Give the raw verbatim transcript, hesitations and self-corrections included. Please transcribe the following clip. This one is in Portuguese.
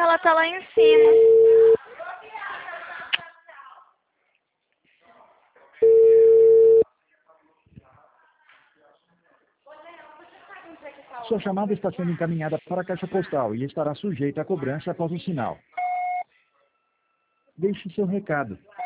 ela tá lá em cima. Sua chamada está sendo encaminhada para a caixa postal e estará sujeita a cobrança após o sinal. Deixe seu recado.